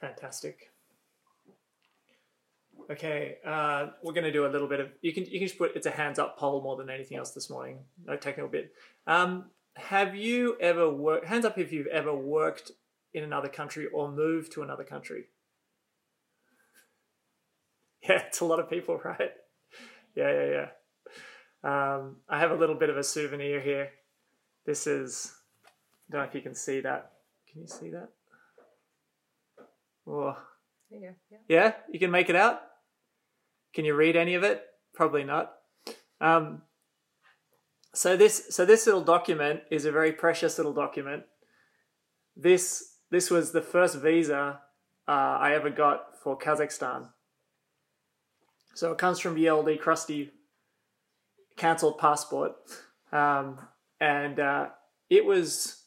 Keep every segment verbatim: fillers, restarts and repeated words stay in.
Fantastic. Okay, uh, we're going to do a little bit of, you can you can just put, it's a hands up poll more than anything else this morning, no technical bit. Um, have you ever worked, hands up if you've ever worked in another country or moved to another country? Yeah, it's a lot of people, right? Yeah, yeah, yeah. Um, I have a little bit of a souvenir here. This is, I don't know if you can see that. Can you see that? Oh. There you go. Yeah. Yeah, you can make it out? Can you read any of it? Probably not. Um, so this so this little document is a very precious little document. This this was the first visa uh, I ever got for Kazakhstan. So it comes from the L D crusty cancelled passport, um, and uh, it was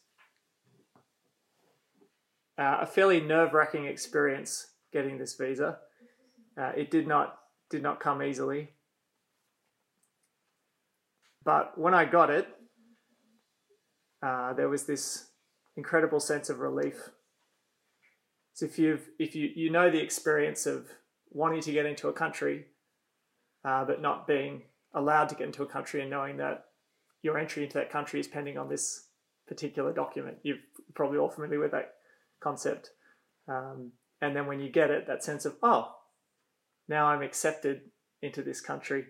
uh, a fairly nerve-wracking experience getting this visa. Uh, it did not did not come easily. But when I got it, uh, there was this incredible sense of relief. So if you've if you you know the experience of wanting to get into a country, uh, but not being allowed to get into a country, and knowing that your entry into that country is pending on this particular document, you're probably all familiar with that concept. Um, and then when you get it, that sense of, oh, now I'm accepted into this country.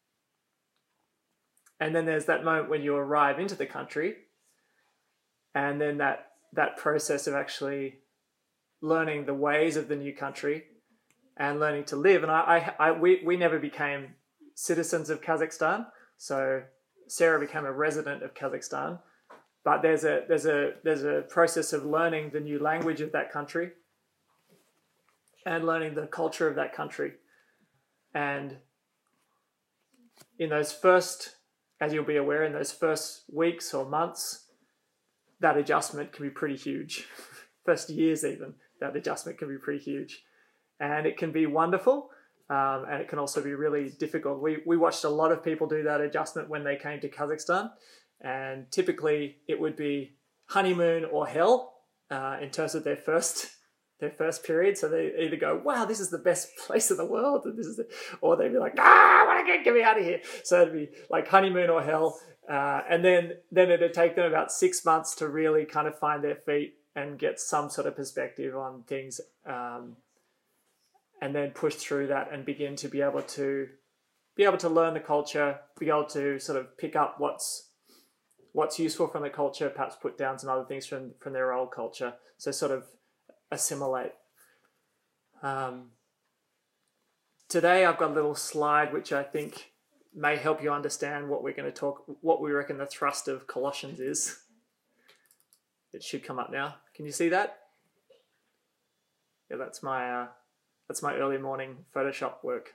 And then there's that moment when you arrive into the country, and then that that process of actually learning the ways of the new country and learning to live. And I, I, I we, we never became citizens of Kazakhstan. So Sarah became a resident of Kazakhstan. But there's a there's a there's a process of learning the new language of that country and learning the culture of that country. And in those first, as you'll be aware, in those first weeks or months, that adjustment can be pretty huge. First years even, that adjustment can be pretty huge. And it can be wonderful, um, and it can also be really difficult. We, we watched a lot of people do that adjustment when they came to Kazakhstan, and typically it would be honeymoon or hell uh, in terms of their first their first period. So they either go, wow, this is the best place in the world, and this is the, or they'd be like, ah, I want to get, get me out of here. So it'd be like honeymoon or hell. Uh, and then, then it'd take them about six months to really kind of find their feet and get some sort of perspective on things, um, and then push through that and begin to be able to be able to learn the culture, be able to sort of pick up what's what's useful from the culture, perhaps put down some other things from, from their old culture. So sort of assimilate. Um, today I've got a little slide which I think may help you understand what we're going to talk, what we reckon the thrust of Colossians is. It should come up now. Can you see that? Yeah, that's my uh, that's my early morning Photoshop work.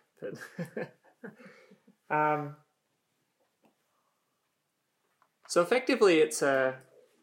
um, so effectively, it's a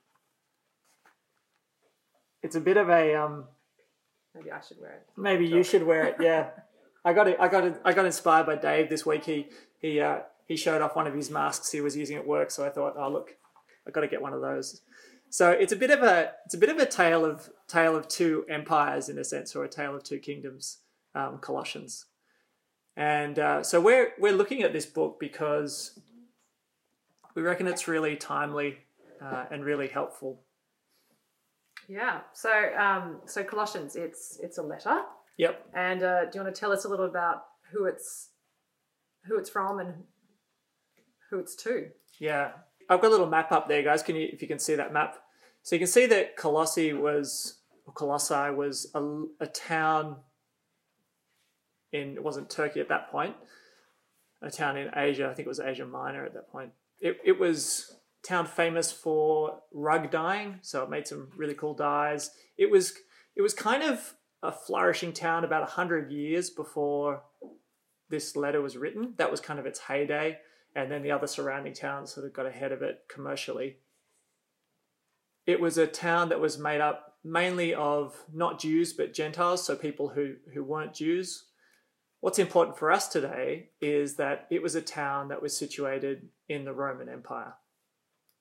it's a bit of a um. Maybe I should wear it. Maybe you should wear it. Yeah, I got it. I got it. I got inspired by Dave this week. He he uh, he showed off one of his masks he was using at work. So I thought, oh look, I got to get one of those. So it's a bit of a it's a bit of a tale of tale of two empires in a sense, or a tale of two kingdoms. Um, Colossians, and uh, so we're we're looking at this book because we reckon it's really timely uh, and really helpful. Yeah. So um, so Colossians, it's it's a letter. Yep. And uh, do you want to tell us a little about who it's who it's from and who it's to? Yeah. I've got a little map up there, guys. Can you, if you can see that map? So you can see that Colossae was, or Colossae was a, a town in, it wasn't Turkey at that point, a town in Asia. I think it was Asia Minor at that point. It it was a town famous for rug dyeing, so it made some really cool dyes. It was it was kind of a flourishing town about a hundred years before this letter was written. That was kind of its heyday. And then the other surrounding towns sort of got ahead of it commercially. It was a town that was made up mainly of not Jews, but Gentiles, so people who, who weren't Jews. What's important for us today is that it was a town that was situated in the Roman Empire.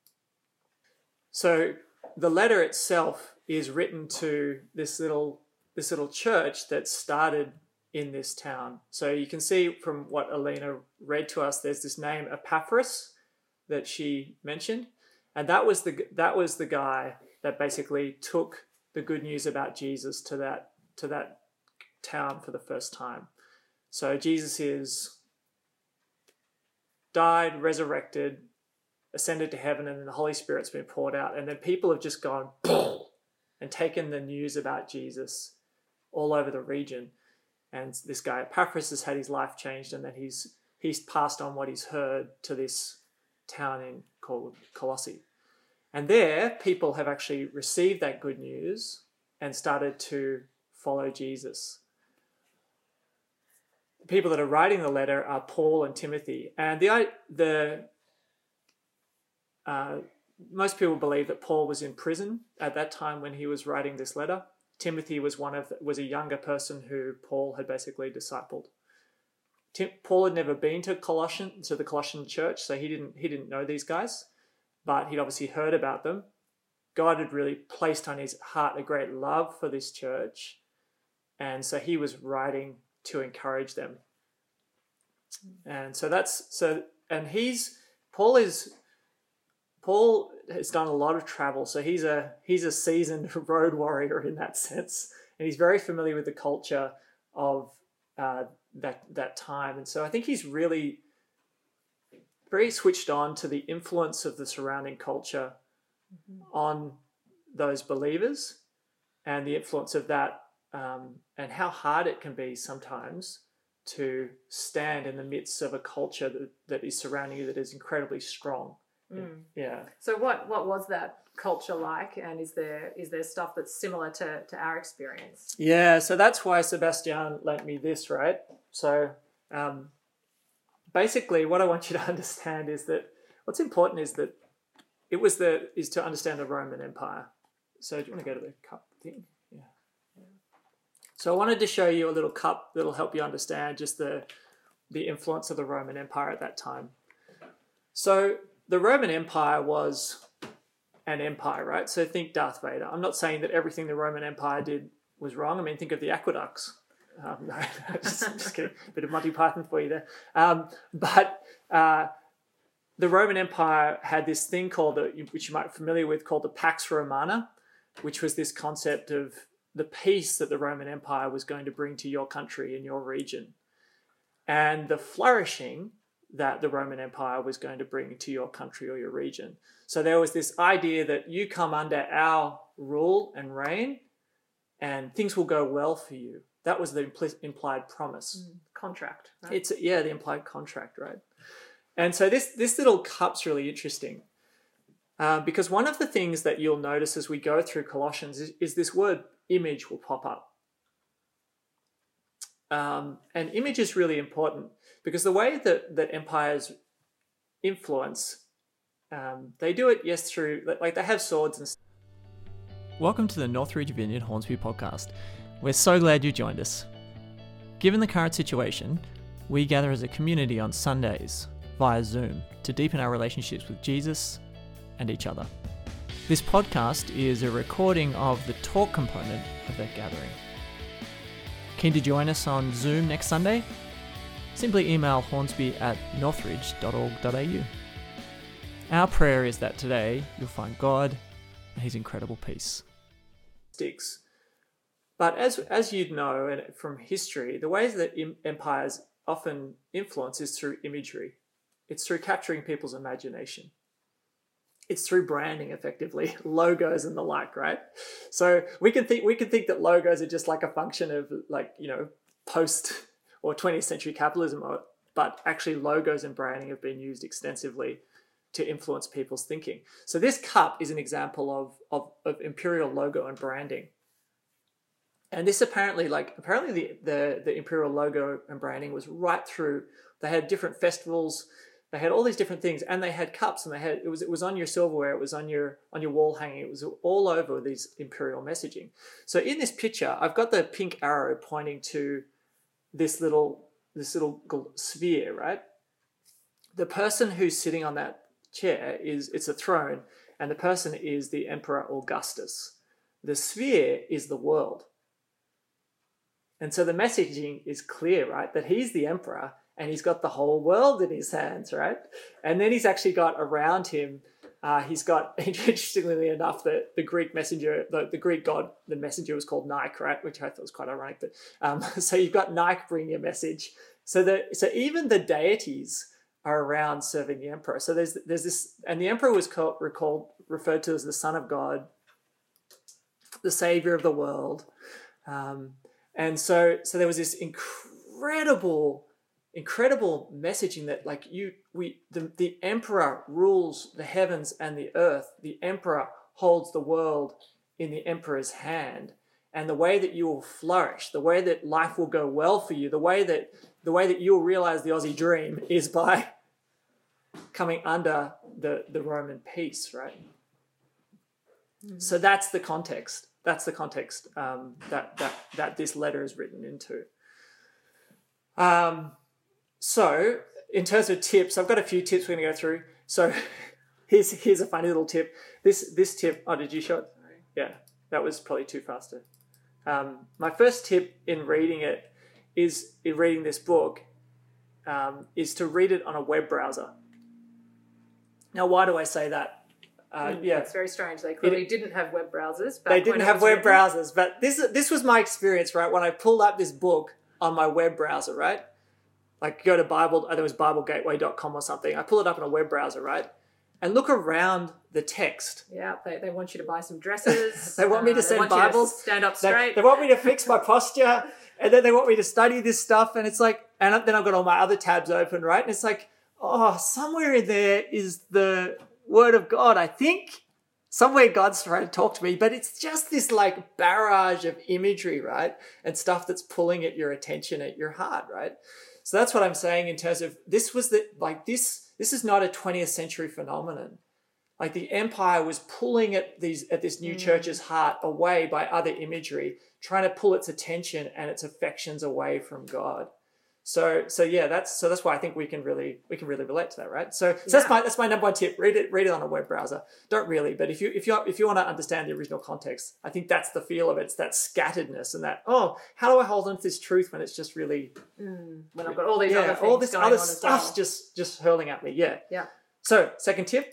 So the letter itself is written to this little this little church that started in this town. So you can see from what Alina read to us, there's this name Epaphras that she mentioned, and that was the that was the guy that basically took the good news about Jesus to that to that town for the first time. So Jesus is died, resurrected, ascended to heaven, and then the Holy Spirit's been poured out, and then people have just gone and taken the news about Jesus all over the region. And this guy Epaphras has had his life changed, and then he's he's passed on what he's heard to this town in called Colossae. And there, people have actually received that good news and started to follow Jesus. The people that are writing the letter are Paul and Timothy. And the the uh, most people believe that Paul was in prison at that time when he was writing this letter. Timothy was one of the, was a younger person who Paul had basically discipled. Tim, Paul had never been to Colossian to the Colossian church, so he didn't he didn't know these guys, but he'd obviously heard about them. God had really placed on his heart a great love for this church, and so he was writing to encourage them. And so that's so, and he's Paul is Paul has done a lot of travel, so he's a he's a seasoned road warrior in that sense, and he's very familiar with the culture of uh, that that time. And so I think he's really very switched on to the influence of the surrounding culture mm-hmm. on those believers, and the influence of that, um, and how hard it can be sometimes to stand in the midst of a culture that, that is surrounding you that is incredibly strong. Mm. Yeah. So what what was that culture like, and is there is there stuff that's similar to, to our experience? Yeah, so that's why Sebastian lent me this, right? So um, basically what I want you to understand is that what's important is that it was the is to understand the Roman Empire. So do you want to go to the cup thing? Yeah. So I wanted to show you a little cup that'll help you understand just the the influence of the Roman Empire at that time. So the Roman Empire was an empire, right? So think Darth Vader. I'm not saying that everything the Roman Empire did was wrong. I mean, think of the aqueducts. Um, no, just, just kidding. A bit of Monty Python for you there. Um, but uh, the Roman Empire had this thing called, the, which you might be familiar with, called the Pax Romana, which was this concept of the peace that the Roman Empire was going to bring to your country and your region, and the flourishing that the Roman Empire was going to bring to your country or your region. So there was this idea that you come under our rule and reign and things will go well for you. That was the impl- implied promise. Mm, contract. Right? It's yeah, the implied contract, right? And so this, this little cup's really interesting uh, because one of the things that you'll notice as we go through Colossians is, is this word image will pop up. Um, and image is really important because the way that, that empires influence, um, they do it, yes, through, like they have swords and stuff. Welcome to the Northridge Vineyard Hornsby podcast. We're so glad you joined us. Given the current situation, we gather as a community on Sundays via Zoom to deepen our relationships with Jesus and each other. This podcast is a recording of the talk component of that gathering. Keen to join us on Zoom next Sunday? Simply email hornsby at northridge dot org dot a u. Our prayer is that today you'll find God and his incredible peace. Sticks. But as as you'd know and from history, the ways that empires often influence is through imagery. It's through capturing people's imagination. It's through branding, effectively, logos and the like, right? So we can think we can think that logos are just like a function of, like, you know, post or twentieth century capitalism, but actually logos and branding have been used extensively to influence people's thinking. So this cup is an example of of, of imperial logo and branding. And this apparently, like apparently the, the the imperial logo and branding was right through. They had different festivals. They had all these different things, and they had cups, and they had it was it was on your silverware, it was on your on your wall hanging, it was all over these imperial messaging. So in this picture, I've got the pink arrow pointing to this little this little sphere, right? The person who's sitting on that chair is it's a throne, and the person is the Emperor Augustus. The sphere is the world. And so the messaging is clear, right? That he's the emperor and he's got the whole world in his hands, right? And then he's actually got around him, uh, he's got, interestingly enough, the, the Greek messenger, the, the Greek god, the messenger was called Nike, right? Which I thought was quite ironic. But um, so you've got Nike bringing your message. So that so even the deities are around serving the emperor. So there's there's this, and the emperor was called, recalled, referred to as the Son of God, the Savior of the world. Um, and so so there was this incredible incredible messaging that like you we the, the emperor rules the heavens and the earth. The emperor holds the world in the emperor's hand, and the way that you will flourish, the way that life will go well for you, the way that the way that you'll realize the Aussie dream is by coming under the the Roman peace, right? Mm-hmm. So that's the context. That's the context um, that that that this letter is written into. Um, so in terms of tips, I've got a few tips we're going to go through. So here's here's a funny little tip. This this tip. Oh, did you show it? Sorry. Yeah, that was probably too faster. Um, my first tip in reading it is in reading this book um, is to read it on a web browser. Now, why do I say that? Uh, mm, yeah, it's very strange. They clearly it, didn't have web browsers. They didn't have web written. browsers, but this this was my experience, right? When I pulled up this book on my web browser, right? Like go to Bible, I think it was bible gateway dot com or something. I pull it up in a web browser, right? And look around the text. Yeah, they, they want you to buy some dresses. They want me to uh, send they want Bibles. You to stand up They, straight. they want me to fix my posture, and then they want me to study this stuff. And it's like, and then I've got all my other tabs open, right? And it's like, oh, somewhere in there is the Word of God, I think. Somewhere God's trying to talk to me, but it's just this like barrage of imagery, right? And stuff that's pulling at your attention, at your heart, right? So that's what I'm saying in terms of this was the, like this, this is not a twentieth century phenomenon. Like the empire was pulling at these, at this new mm. church's heart away by other imagery, trying to pull its attention and its affections away from God. So, so yeah, that's, so that's why I think we can really, we can really relate to that, right? So, so yeah. that's my, that's my number one tip. Read it, read it on a web browser. Don't really, but if you, if you, if you want to understand the original context, I think that's the feel of it. It's that scatteredness and that, oh, how do I hold on to this truth when it's just really, mm, when I've got all these yeah, other things all this going other on as stuff's well. just, just hurling at me. Yeah. Yeah. So second tip.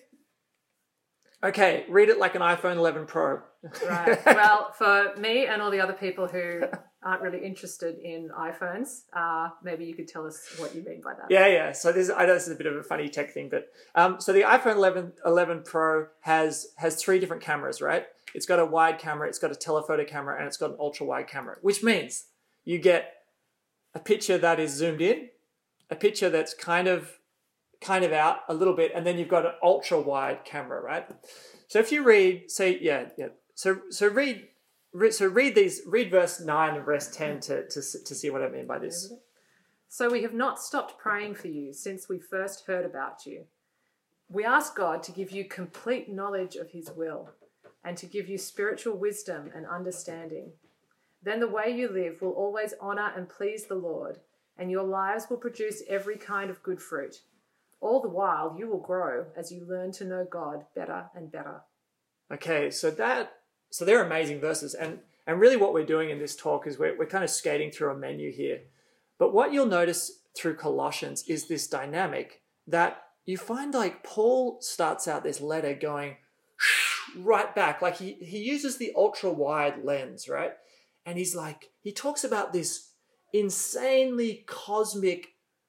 Okay. Read it like an iPhone eleven Pro. Right. Well, for me and all the other people who aren't really interested in iPhones, uh, maybe you could tell us what you mean by that. Yeah, yeah. So this, I know this is a bit of a funny tech thing, but um, so the iPhone eleven, eleven Pro has has three different cameras, right? It's got a wide camera, it's got a telephoto camera, and it's got an ultra wide camera, which means you get a picture that is zoomed in, a picture that's kind of kind of out a little bit, and then you've got an ultra wide camera, right? So if you read, say, yeah, yeah. So so read. So read these, read verse nine and verse ten to, to, to see what I mean by this. So we have not stopped praying for you since we first heard about you. We ask God to give you complete knowledge of his will and to give you spiritual wisdom and understanding. Then the way you live will always honor and please the Lord, and your lives will produce every kind of good fruit. All the while you will grow as you learn to know God better and better. Okay, so that... So they're amazing verses. And, and really what we're doing in this talk is we're, we're kind of skating through a menu here. But what you'll notice through Colossians is this dynamic that you find like Paul starts out this letter going right back. Like he, he uses the ultra wide lens, right? And he's like, he talks about this insanely cosmic,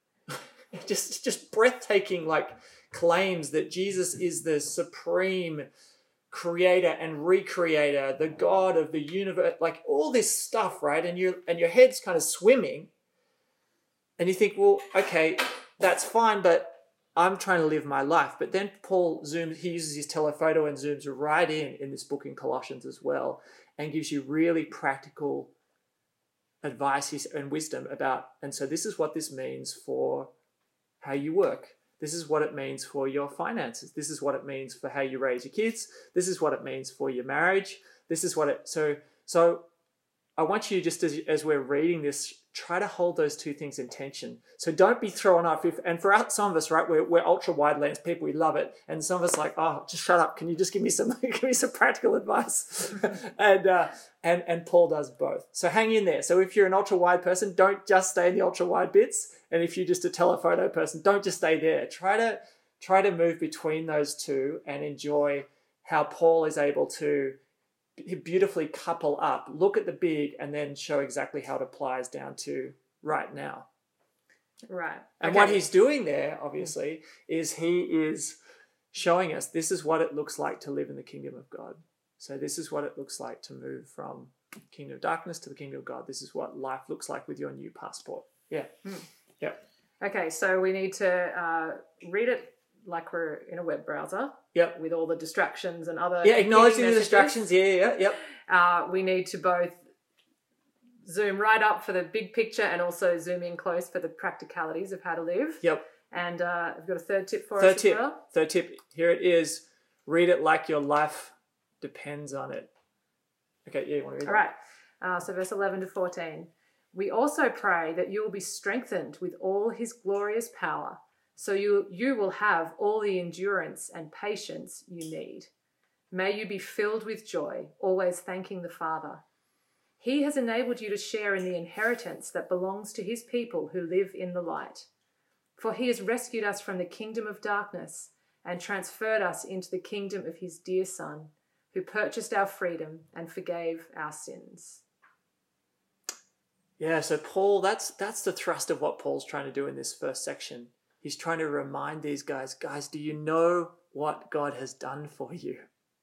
just, just breathtaking like claims that Jesus is the supreme creator and recreator, the God of the universe, like all this stuff, right? And you and your head's kind of swimming, and you think, well, okay, that's fine, but I'm trying to live my life. But then Paul zooms, he uses his telephoto and zooms right in in this book in Colossians as well, and gives you really practical advice and wisdom about, and so this is what this means for how you work. This is what it means for your finances. This is what it means for how you raise your kids. This is what it means for your marriage. This is what it, so, so I want you just as, as we're reading this try to hold those two things in tension. So don't be thrown off. If, and for us, some of us, right, we're, we're ultra wide lens people. We love it. And some of us like, oh, just shut up. Can you just give me some, give me some practical advice? and, uh, and, and Paul does both. So hang in there. So if you're an ultra wide person, don't just stay in the ultra wide bits. And if you're just a telephoto person, don't just stay there. Try to, try to move between those two and enjoy how Paul is able to beautifully couple up, look at the big, and then show exactly how it applies down to right now. Right. And okay. what he's doing there, obviously, is he is showing us this is what it looks like to live in the kingdom of God. So this is what it looks like to move from kingdom of darkness to the kingdom of God. This is what life looks like with your new passport. Yeah. Mm. Yeah. Okay, so we need to uh, read it like we're in a web browser. Yep. With all the distractions and other... Yeah, acknowledging the messages. distractions. Yeah, yeah, yep. Uh, we need to both zoom right up for the big picture and also zoom in close for the practicalities of how to live. Yep. And uh, I've got a third tip for third us tip. as well. Third tip. Here it is. Read it like your life depends on it. Okay, yeah, you want to read All right. Uh, so verse eleven to fourteen. We also pray that you will be strengthened with all his glorious power, so you, you will have all the endurance and patience you need. May you be filled with joy, always thanking the Father. He has enabled you to share in the inheritance that belongs to his people who live in the light. For he has rescued us from the kingdom of darkness and transferred us into the kingdom of his dear Son, who purchased our freedom and forgave our sins. Yeah, so Paul, that's that's the thrust of what Paul's trying to do in this first section. He's trying to remind these guys, guys, do you know what God has done for you?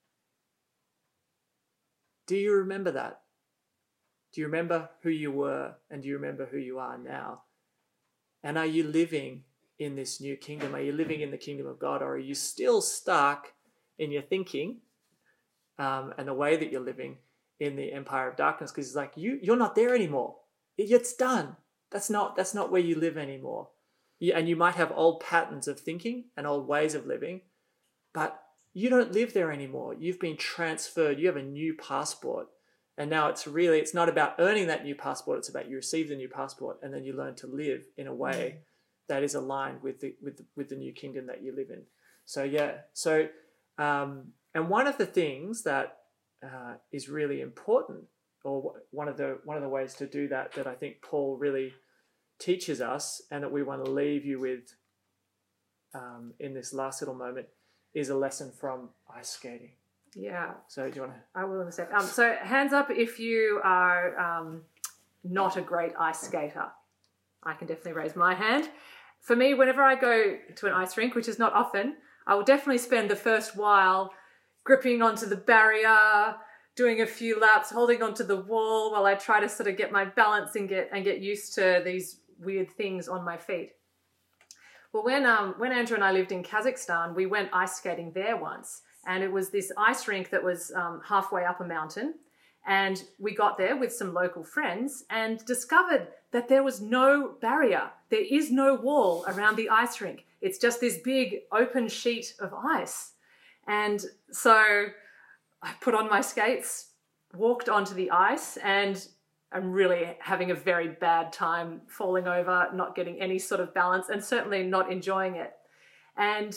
Do you remember that? Do you remember who you were, and do you remember who you are now? And are you living in this new kingdom? Are you living in the kingdom of God, or are you still stuck in your thinking um, and the way that you're living in the empire of darkness? Because it's like, you, you're not there anymore. It's done. That's not, that's not where you live anymore. You, and you might have old patterns of thinking and old ways of living, but you don't live there anymore. You've been transferred. You have a new passport. And now it's really, it's not about earning that new passport. It's about you receive the new passport and then you learn to live in a way that is aligned with the, with the, with the new kingdom that you live in. So, yeah. So, um, and one of the things that uh, is really important, or one of the one of the ways to do that, that I think Paul really teaches us and that we want to leave you with um, in this last little moment, is a lesson from ice skating. Yeah. So do you want to? I will in a sec. Um, so hands up if you are um, not a great ice skater. I can definitely raise my hand. For me, whenever I go to an ice rink, which is not often, I will definitely spend the first while gripping onto the barrier, doing a few laps, holding onto the wall while I try to sort of get my balance and get and get used to these weird things on my feet. Well, when um when Andrew and I lived in Kazakhstan, we went ice skating there once, and it was this ice rink that was um, halfway up a mountain, and we got there with some local friends and discovered that there was no barrier. There is no wall around the ice rink. It's just this big open sheet of ice. And so I put on my skates, walked onto the ice, and I'm really having a very bad time falling over, not getting any sort of balance, and certainly not enjoying it. And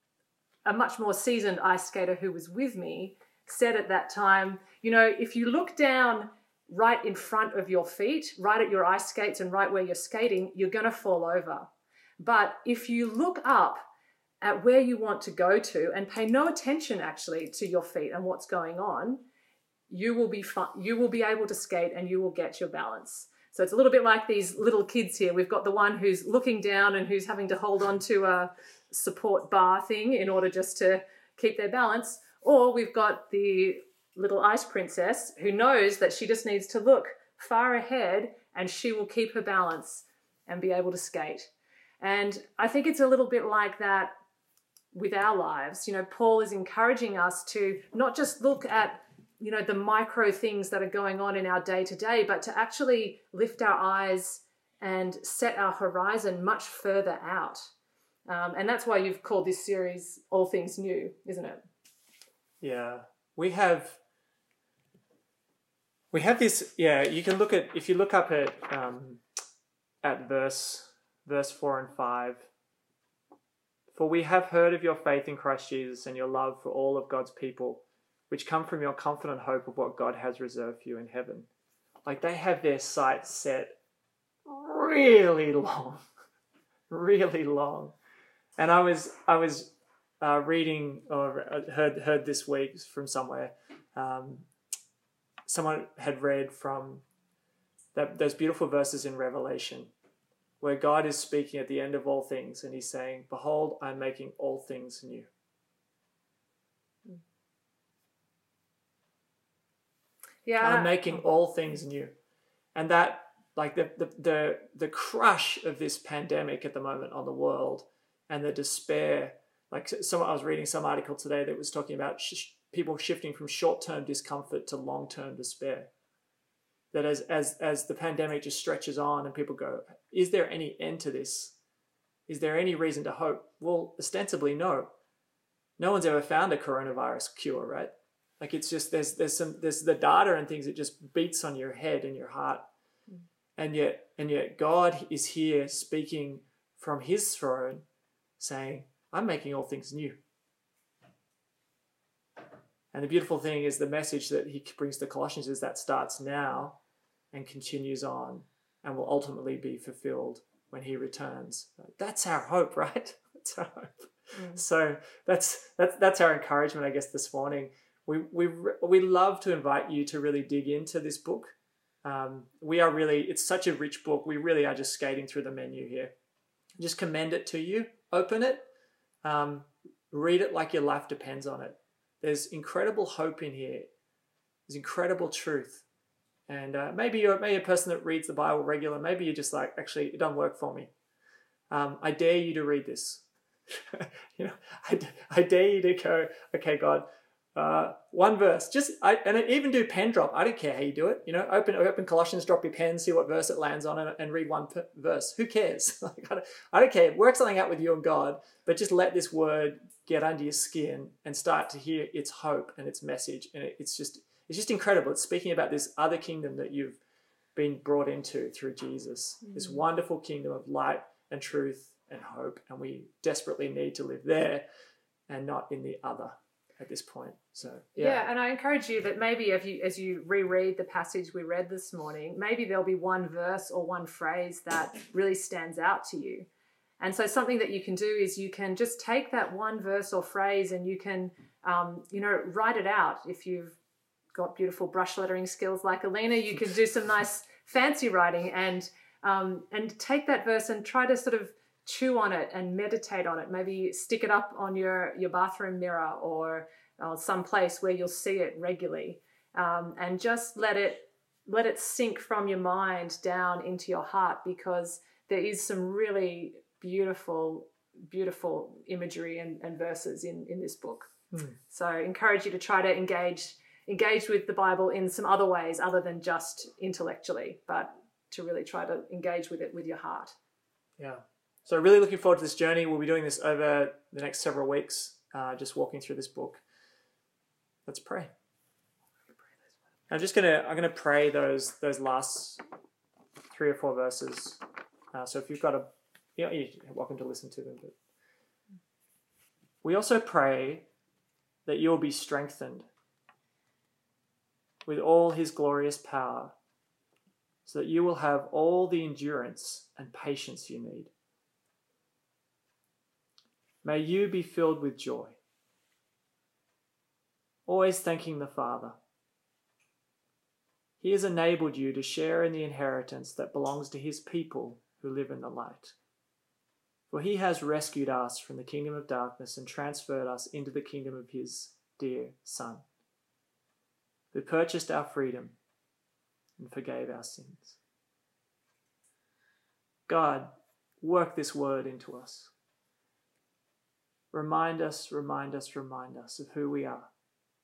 a much more seasoned ice skater who was with me said at that time, you know, if you look down right in front of your feet, right at your ice skates and right where you're skating, you're going to fall over. But if you look up at where you want to go to and pay no attention actually to your feet and what's going on, you will be fun, you will be able to skate and you will get your balance. So it's a little bit like these little kids here. We've got the one who's looking down and who's having to hold on to a support bar thing in order just to keep their balance. Or we've got the little ice princess who knows that she just needs to look far ahead and she will keep her balance and be able to skate. And I think it's a little bit like that with our lives. You know, Paul is encouraging us to not just look at, you know, the micro things that are going on in our day to day, but to actually lift our eyes and set our horizon much further out. Um, and that's why you've called this series All Things New, isn't it? Yeah. We have, We have this, yeah, you can look at, if you look up at um, at verse, verse four and five, for we have heard of your faith in Christ Jesus and your love for all of God's people, which come from your confident hope of what God has reserved for you in heaven. Like they have their sights set really long, really long. And I was, I was uh, reading or heard, heard this week from somewhere, um, someone had read from that, those beautiful verses in Revelation where God is speaking at the end of all things and he's saying, behold, I'm making all things new. Yeah. I'm making all things new. And that, like the, the, the, the crush of this pandemic at the moment on the world and the despair, like some, I was reading some article today that was talking about sh- people shifting from short-term discomfort to long-term despair. That as, as, as the pandemic just stretches on and people go, is there any end to this? Is there any reason to hope? Well, ostensibly, no. No one's ever found a coronavirus cure, right? Like it's just, there's, there's some, there's the data and things that just beats on your head and your heart. Mm. And yet, and yet God is here speaking from his throne saying, I'm making all things new. And the beautiful thing is the message that he brings to Colossians is that starts now and continues on and will ultimately be fulfilled when he returns. That's our hope, right? That's our hope. Mm. So that's, that's, that's our encouragement, I guess, this morning. We, we, we love to invite you to really dig into this book. Um, we are really, it's such a rich book. We really are just skating through the menu here. Just commend it to you. Open it. Um, read it like your life depends on it. There's incredible hope in here. There's incredible truth. And uh, maybe you're maybe a person that reads the Bible regular. Maybe you're just like, actually, it doesn't work for me. Um, I dare you to read this. you know, I, I dare you to go, okay, God, uh, one verse. Just I, and I even do pen drop. I don't care how you do it. You know, open open Colossians, drop your pen, see what verse it lands on, and, and read one per verse. Who cares? like, I, don't, I don't care. Work something out with you and God, but just let this word get under your skin and start to hear its hope and its message. And it, it's just it's just incredible. It's speaking about this other kingdom that you've been brought into through Jesus. Mm. This wonderful kingdom of light and truth and hope, and we desperately need to live there and not in the other at this point. So yeah. yeah, and I encourage you that maybe if you as you reread the passage we read this morning, maybe there'll be one verse or one phrase that really stands out to you. And so something that you can do is you can just take that one verse or phrase and you can, um, you know, write it out. If you've got beautiful brush lettering skills like Alina, you can do some nice fancy writing and um, and take that verse and try to sort of chew on it and meditate on it. Maybe stick it up on your, your bathroom mirror or uh, some place where you'll see it regularly, um, and just let it let it sink from your mind down into your heart, because there is some really beautiful, beautiful imagery and, and verses in, in this book. Mm. So I encourage you to try to engage engage with the Bible in some other ways other than just intellectually, but to really try to engage with it with your heart. Yeah. So really looking forward to this journey. We'll be doing this over the next several weeks, uh, just walking through this book. Let's pray. I'm just gonna I'm gonna pray those those last three or four verses. Uh, so if you've got a, you know, you're welcome to listen to them. But we also pray that you will be strengthened with all his glorious power, so that you will have all the endurance and patience you need. May you be filled with joy, always thanking the Father. He has enabled you to share in the inheritance that belongs to his people who live in the light. For he has rescued us from the kingdom of darkness and transferred us into the kingdom of his dear Son, who purchased our freedom and forgave our sins. God, work this word into us. Remind us, remind us, remind us of who we are,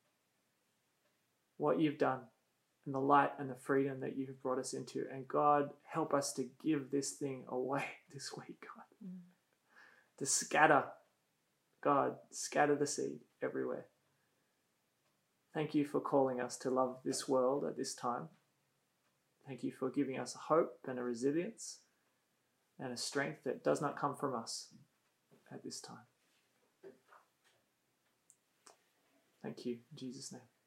what you've done, and the light and the freedom that you've brought us into. And God, help us to give this thing away this week, God. Mm. To scatter, God, scatter the seed everywhere. Thank you for calling us to love this world at this time. Thank you for giving us a hope and a resilience and a strength that does not come from us at this time. Thank you. In Jesus' name.